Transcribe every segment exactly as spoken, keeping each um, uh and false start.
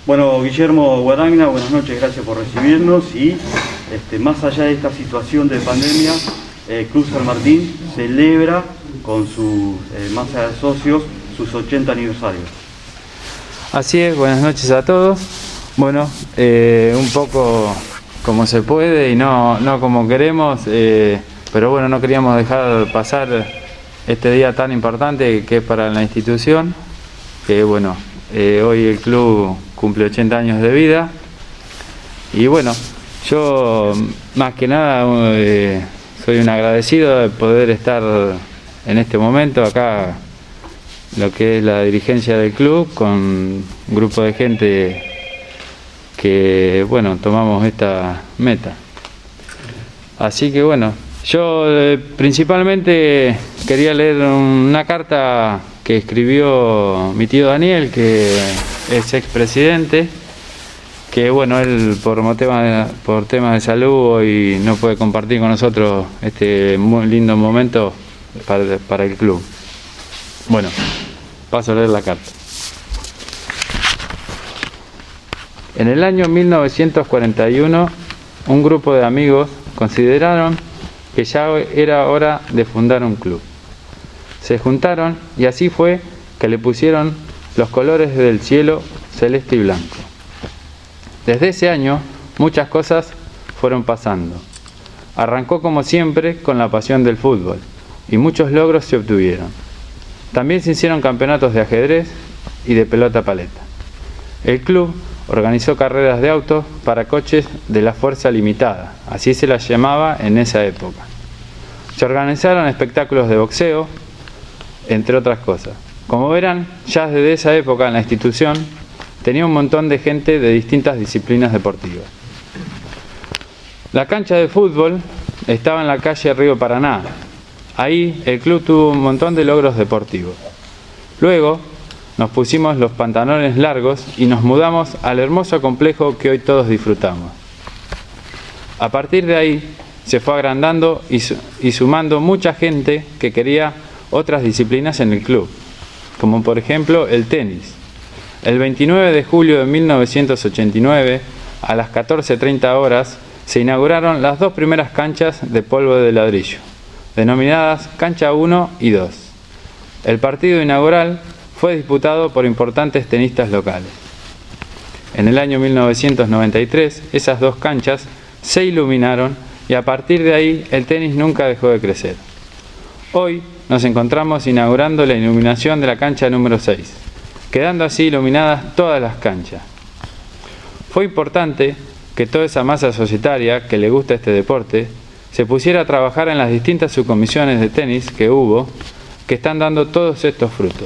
Bueno, Guillermo Guaragna, buenas noches, gracias por recibirnos y este, más allá de esta situación de pandemia, eh, Club San Martín celebra con su eh, masa de socios sus ochenta aniversarios. Así es, buenas noches a todos. Bueno, eh, un poco como se puede y no, no como queremos, eh, pero bueno, no queríamos dejar pasar este día tan importante que es para la institución, que bueno, eh, hoy el club cumple ochenta años de vida y bueno, yo más que nada eh, soy un agradecido de poder estar en este momento acá, lo que es la dirigencia del club, con un grupo de gente que bueno, tomamos esta meta. Así que bueno, yo eh, principalmente quería leer una carta que escribió mi tío Daniel, que es expresidente, que bueno, él por temas de, por temas de salud hoy no puede compartir con nosotros este muy lindo momento para, para el club. Bueno, paso a leer la carta. En el año mil novecientos cuarenta y uno, un grupo de amigos consideraron que ya era hora de fundar un club. Se juntaron y así fue que le pusieron los colores del cielo celeste y blanco. Desde ese año muchas cosas fueron pasando. Arrancó como siempre con la pasión del fútbol y muchos logros se obtuvieron. También se hicieron campeonatos de ajedrez y de pelota paleta. El club organizó carreras de autos para coches de la Fuerza Limitada, así se las llamaba en esa época. Se organizaron espectáculos de boxeo, entre otras cosas. Como verán, ya desde esa época la institución tenía un montón de gente de distintas disciplinas deportivas. La cancha de fútbol estaba en la calle Río Paraná. Ahí el club tuvo un montón de logros deportivos. Luego nos pusimos los pantalones largos y nos mudamos al hermoso complejo que hoy todos disfrutamos. A partir de ahí se fue agrandando y, su y sumando mucha gente que quería otras disciplinas en el club, como por ejemplo el tenis. El veintinueve de julio de mil novecientos ochenta y nueve, a las catorce treinta horas, se inauguraron las dos primeras canchas de polvo de ladrillo, denominadas Cancha uno y dos. El partido inaugural fue disputado por importantes tenistas locales. En el año mil novecientos noventa y tres, esas dos canchas se iluminaron y a partir de ahí el tenis nunca dejó de crecer. Hoy nos encontramos inaugurando la iluminación de la cancha número seis, quedando así iluminadas todas las canchas. Fue importante que toda esa masa societaria que le gusta este deporte se pusiera a trabajar en las distintas subcomisiones de tenis que hubo, que están dando todos estos frutos.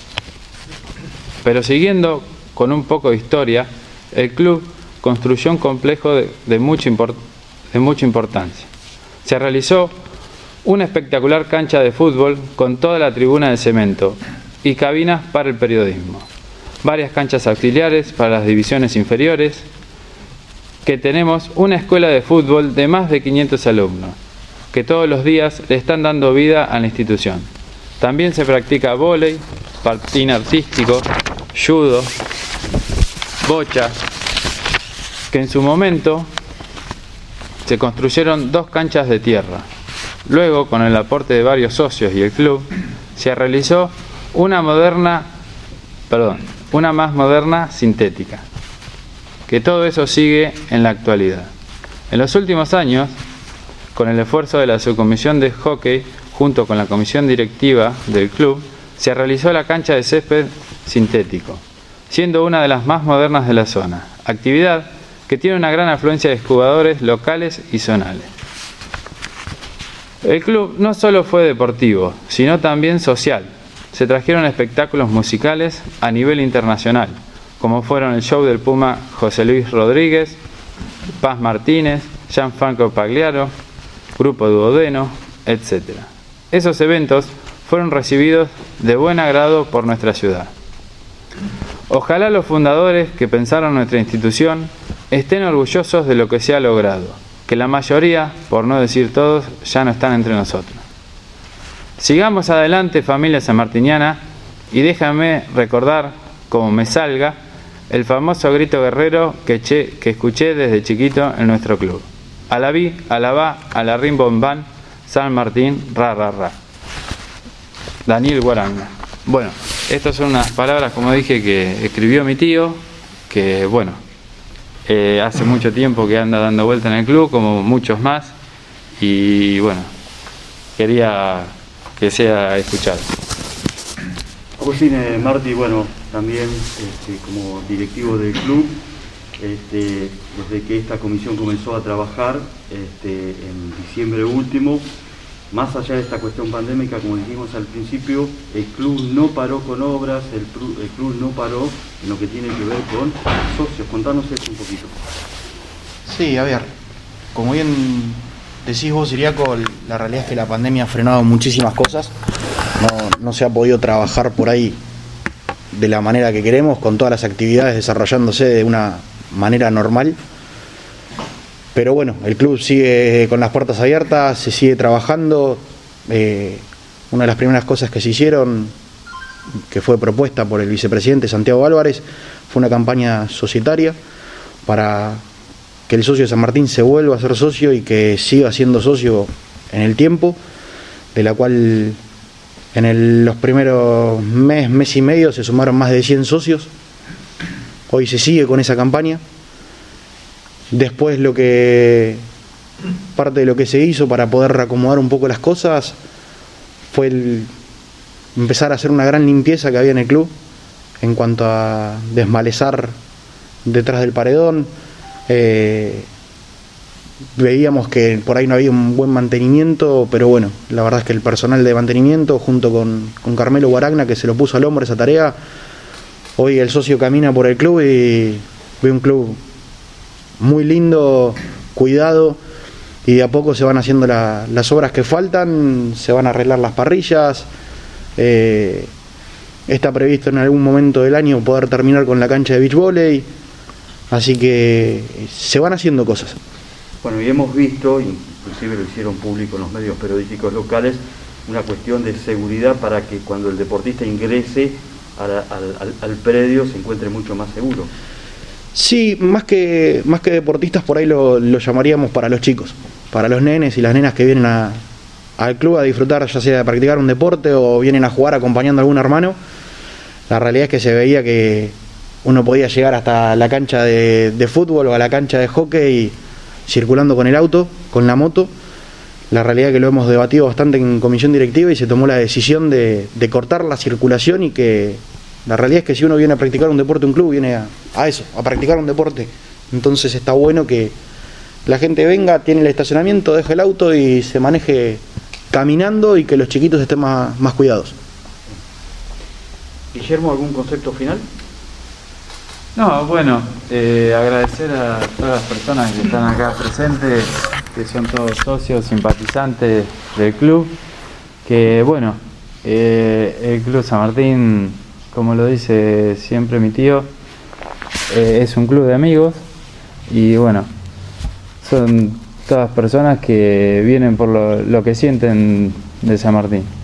Pero siguiendo con un poco de historia, el club construyó un complejo de, de, mucha, import, de mucha importancia. Se realizó una espectacular cancha de fútbol con toda la tribuna de cemento y cabinas para el periodismo. Varias canchas auxiliares para las divisiones inferiores, que tenemos una escuela de fútbol de más de quinientos alumnos, que todos los días le están dando vida a la institución. También se practica vóley, patín artístico, judo, bocha, que en su momento se construyeron dos canchas de tierra. Luego, con el aporte de varios socios y el club, se realizó una moderna, perdón, una más moderna sintética, que todo eso sigue en la actualidad. En los últimos años, con el esfuerzo de la subcomisión de hockey, junto con la comisión directiva del club, se realizó la cancha de césped sintético, siendo una de las más modernas de la zona, actividad que tiene una gran afluencia de jugadores locales y zonales. El club no solo fue deportivo, sino también social. Se trajeron espectáculos musicales a nivel internacional, como fueron el show del Puma José Luis Rodríguez, Paz Martínez, Gianfranco Pagliaro, Grupo Duodeno, etcétera. Esos eventos fueron recibidos de buen agrado por nuestra ciudad. Ojalá los fundadores que pensaron nuestra institución estén orgullosos de lo que se ha logrado, que la mayoría, por no decir todos, ya no están entre nosotros. Sigamos adelante, familia sanmartiniana, y déjame recordar, como me salga, el famoso grito guerrero que, che, que escuché desde chiquito en nuestro club. Alabí, alabá, alarín bombán, San Martín, ra, ra, ra. Daniel Guaragna. Bueno, estas son unas palabras, como dije, que escribió mi tío, que bueno, eh, hace mucho tiempo que anda dando vuelta en el club, como muchos más, y bueno, quería que sea escuchado. Agustín, eh, Martí, bueno, también este, como directivo del club, este, desde que esta comisión comenzó a trabajar este, en diciembre último, más allá de esta cuestión pandémica, como dijimos al principio, el club no paró con obras, el, el club no paró en lo que tiene que ver con socios. Contanos eso un poquito. Sí, a ver, como bien decís vos, Iriaco, la realidad es que la pandemia ha frenado muchísimas cosas. No, no se ha podido trabajar por ahí de la manera que queremos, con todas las actividades desarrollándose de una manera normal. Pero bueno, el club sigue con las puertas abiertas, se sigue trabajando. Eh, una de las primeras cosas que se hicieron, que fue propuesta por el vicepresidente Santiago Álvarez, fue una campaña societaria para que el socio de San Martín se vuelva a ser socio y que siga siendo socio en el tiempo, de la cual en el, los primeros mes, mes y medio se sumaron más de cien socios. Hoy se sigue con esa campaña. Después lo que parte de lo que se hizo para poder reacomodar un poco las cosas fue el empezar a hacer una gran limpieza que había en el club en cuanto a desmalezar detrás del paredón. Eh, veíamos que por ahí no había un buen mantenimiento, pero bueno, la verdad es que el personal de mantenimiento junto con, con Carmelo Guaragna, que se lo puso al hombro esa tarea, hoy el socio camina por el club y ve un club muy lindo, cuidado, y de a poco se van haciendo la, las obras que faltan, se van a arreglar las parrillas. Eh, está previsto en algún momento del año poder terminar con la cancha de beach volley, así que se van haciendo cosas. Bueno, y hemos visto, inclusive lo hicieron público en los medios periodísticos locales, una cuestión de seguridad para que cuando el deportista ingrese al, al, al predio se encuentre mucho más seguro. Sí, más que, más que deportistas, por ahí lo, lo llamaríamos para los chicos, para los nenes y las nenas que vienen a, al club a disfrutar, ya sea de practicar un deporte o vienen a jugar acompañando a algún hermano. La realidad es que se veía que uno podía llegar hasta la cancha de, de fútbol o a la cancha de hockey circulando con el auto, con la moto. La realidad es que lo hemos debatido bastante en comisión directiva y se tomó la decisión de, de cortar la circulación, y que la realidad es que si uno viene a practicar un deporte, un club viene a, a eso, a practicar un deporte. Entonces está bueno que la gente venga, tiene el estacionamiento, deje el auto y se maneje caminando, y que los chiquitos estén más, más cuidados. Guillermo, ¿algún concepto final? No, bueno, eh, agradecer a todas las personas que están acá presentes, que son todos socios, simpatizantes del club, que bueno, eh, el Club San Martín, como lo dice siempre mi tío, eh, es un club de amigos, y bueno, son todas personas que vienen por lo, lo que sienten de San Martín.